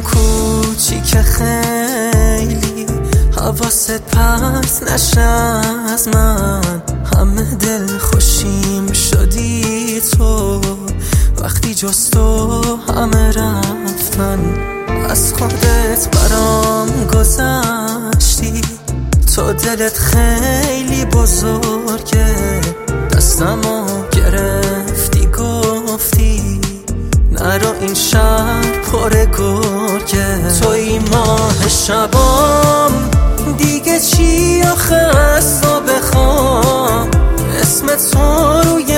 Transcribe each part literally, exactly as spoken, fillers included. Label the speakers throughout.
Speaker 1: جون کوچیک خیلی حواست پرت نشه از من، همه دل خوشیم شدی تو وقتی جز تو همه رفتن. از خودت برام گذشتی، تو دلت خیلی بزرگه، دستمو گرفتی گفتی نرو این شهر پر گرگه. توی ماه شبام دیگه چی آخه از تو بخوام، اسم تو روی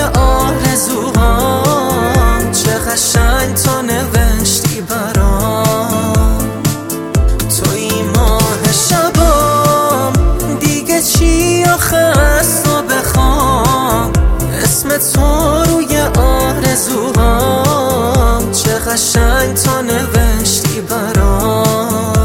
Speaker 1: آرزوهام، چه قشنگ تو نوشتی برام. توی ماه شبام دیگه چی آخه از تو بخوام، اسم تو روی آرزوهام، چه قشنگ تو نوشتی برام.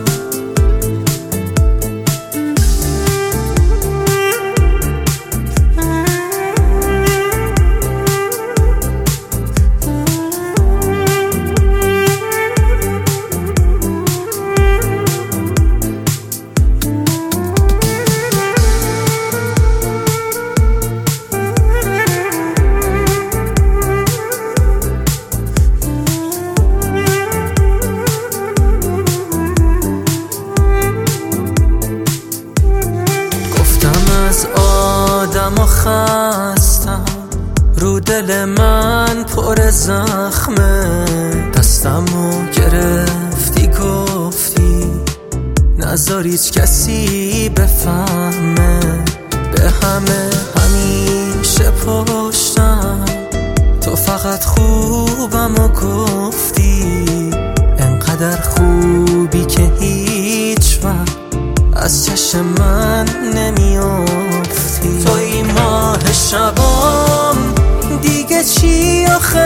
Speaker 1: آدم و خستم، رو دل من پر زخمه، دستمو گرفتی گفتی نذار هیچ کسی بفهمه، به همه همیشه پشتم، تو فقط خوبم و گفتی انقدر خوبی که هیچ وقت از چشم من نمیافتی. توی ماه شبام دیگه چی آخه